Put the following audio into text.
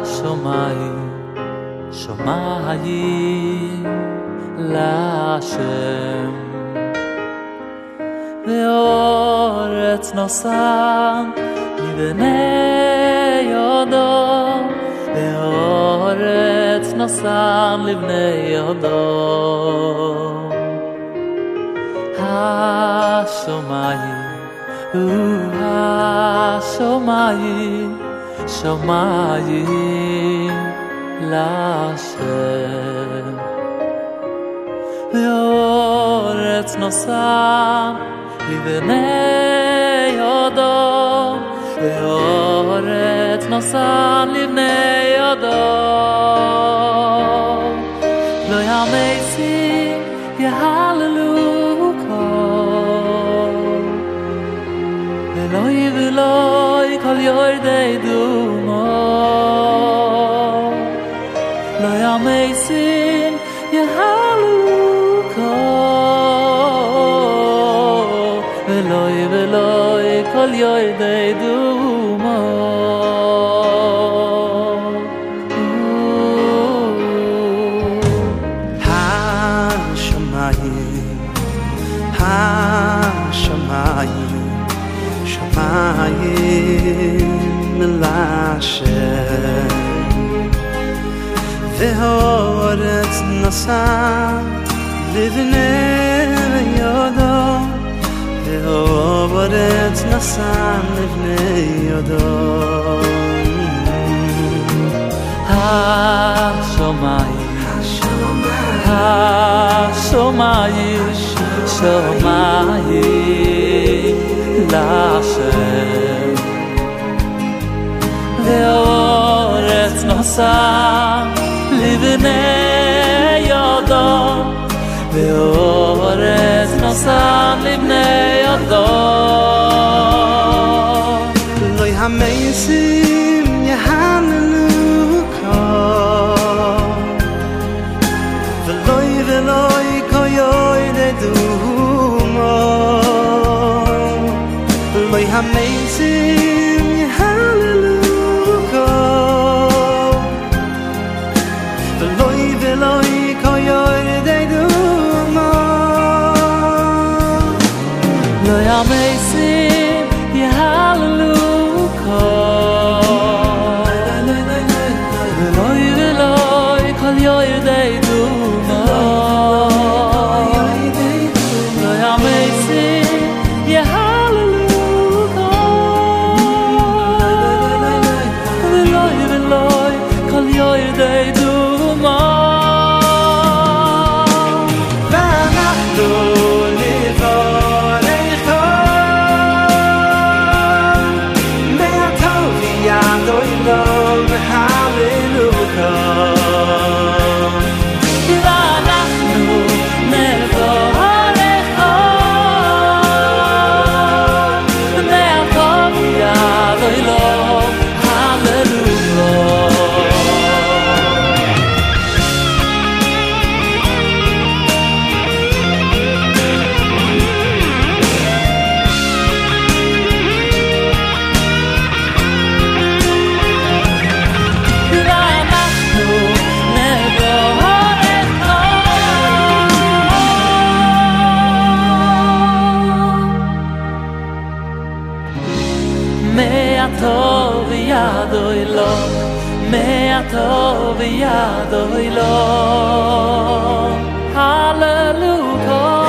השמיים שמיים להשם ואורץ נוסם לבני יודו ואורץ נוסם לבני יודו השמיים השמיים שמיים להשם ואורץ נוסם לבני יודו ואורץ נוסם לבני יודו לא ימסים יהללו כל ולא ולא כל יורדי דומו לא ימסים יהללו כל ולא ולא כל יורדי דומו השמיים שמיים להשם והארץ נשא לבני יודו והארץ נשא לבני יודו השמיים השמיים שמיים להשם והארץ נשא לבני יודו והארץ נשא לבני יודו לא ימסים יהללו כל ולא ולא כל יורדי דומו לא ימסים יהללו כל ולא ולא כל יורדי דומו לא ימסים יהללו כל ולא ולא כל יורדי דומו לא ימסים יהללו כל ולא ולא כל יורדי דומו ואנחנו נבורך מהטוב ידו אלוהים והללויה ואנחנו נבורך מהטוב ידו אלוהים הללויה מהטוב ידו אלוהים מהטוב ידו אלוהים הללויה